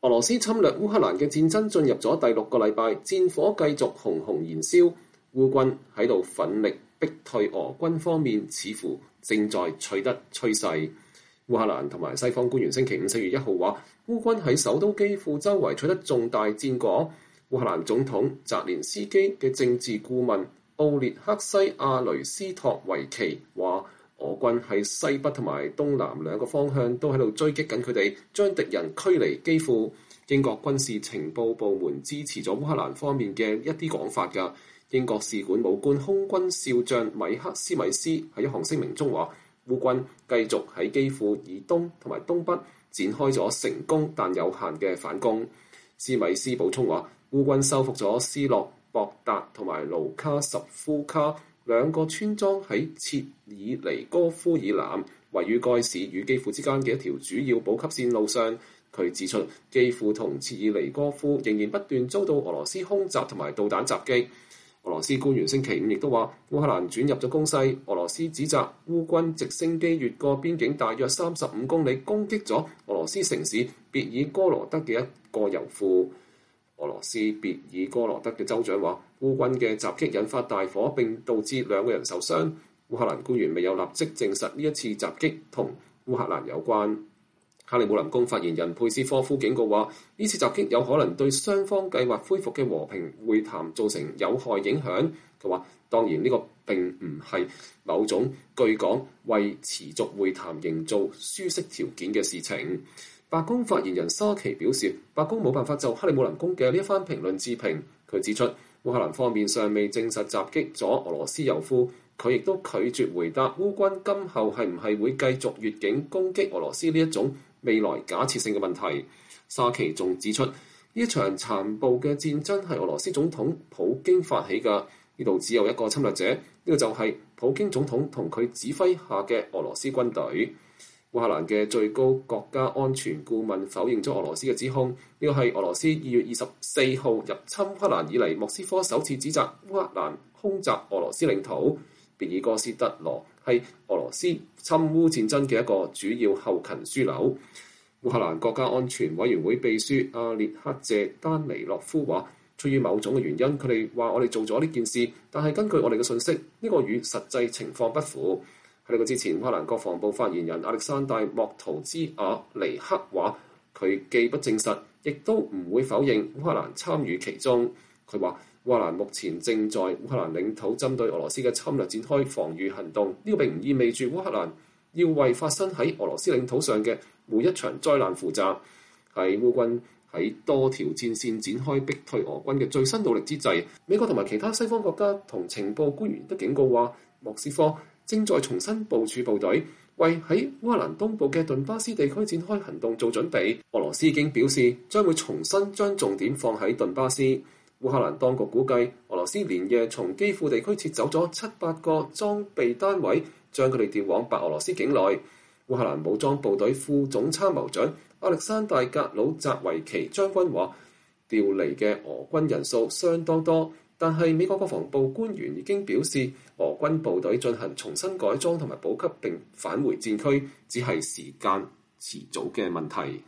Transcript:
俄羅斯侵略烏克蘭嘅戰爭進入咗第6個禮拜，戰火繼續熊熊燃燒，烏軍喺度奮力逼退俄軍方面，似乎正在取得趨勢。烏克蘭同埋西方官員星期五4月1號話，烏軍喺首都基輔周圍取得重大戰果。烏克蘭總統澤連斯基嘅政治顧問奧列克西亞雷斯托維奇話，俄軍喺西北同埋東南2個方向都喺度追擊緊佢哋，將敵人驅離基輔。英國軍事情報部門支持咗烏克蘭方面嘅一啲講法㗎。英國使館武官空軍少將米克斯米斯喺一項聲明中話，烏軍繼續喺基輔以東同埋東北展開咗成功但有限嘅反攻。斯米斯補充話，烏軍收復咗斯洛博達同埋盧卡什夫卡2個村莊喺切爾尼戈夫以南，位於該市與基輔之間嘅一條主要補給線路上。佢指出，基輔同切爾尼戈夫仍然不斷遭到俄羅斯空襲同埋導彈襲擊。俄羅斯官員星期5亦都話，烏克蘭轉入咗攻勢。俄羅斯指責烏軍直升機越過邊境大約35公里，攻擊咗俄羅斯城市別爾哥羅德嘅一個油庫。俄羅斯別爾哥羅德嘅州長話，烏軍嘅襲擊引發大火並導致2個人受傷。烏克蘭官員未有立即證實呢一次襲擊同烏克蘭有關。克里姆林宮發言人佩斯科夫警告話，呢次襲擊有可能對雙方計劃恢復嘅和平會談造成有害影響。佢話，當然呢個並唔係某種據講為持續會談營造舒適條件嘅事情。白宮發言人沙奇表示，白宮冇辦法就克里姆林宮嘅呢一番評論置評。佢指出，烏克蘭方面尚未證實襲擊咗俄羅斯油庫，佢亦都拒絕回答烏軍今後係唔係會繼續越境攻擊俄羅斯呢一種未來假設性嘅問題。沙奇仲指出，呢一場殘暴嘅戰爭係俄羅斯總統普京發起嘅，呢度只有一個侵略者，呢個就係普京總統同佢指揮下嘅俄羅斯軍隊。烏克蘭嘅最高國家安全顧問否認咗俄羅斯嘅指控，呢個係俄羅斯2月24號入侵烏克蘭以嚟，莫斯科首次指責烏克蘭空襲俄羅斯領土。別爾哥斯德羅係俄羅斯侵烏戰爭嘅一個主要後勤樞紐。烏克蘭國家安全委員會秘書阿列克謝丹尼洛夫話，出於某種嘅原因，佢哋話我哋做咗呢件事，但係根據我哋嘅信息，呢個與實際情況不符。喺呢個之前，烏克蘭國防部發言人亞歷山大莫圖茲亞尼克話，佢既不證實，亦都唔會否認烏克蘭參與其中。佢話，烏克蘭目前正在烏克蘭領土針對俄羅斯嘅侵略展開防禦行動，呢個並唔意味住烏克蘭要為發生喺俄羅斯領土上嘅每一場災難負責。喺烏軍喺多條戰線展開逼退俄軍嘅最新努力之際，美國同埋其他西方國家同情報官員都警告話，莫斯科正在重新部署部隊，為喺烏克蘭東部嘅頓巴斯地區展開行動做準備。俄羅斯已經表示將會重新將重點放喺頓巴斯。烏克蘭當局估計，俄羅斯連夜從基輔地區撤走咗7-8個裝備單位，將佢哋調往白俄羅斯境內。烏克蘭武裝部隊副總參謀長亞歷山大格魯澤維奇將軍話，調離嘅俄軍人數相當多，但係美國國防部官員已經表示，俄軍部隊進行重新改裝同埋補給並返回戰區，只係時間遲早嘅問題。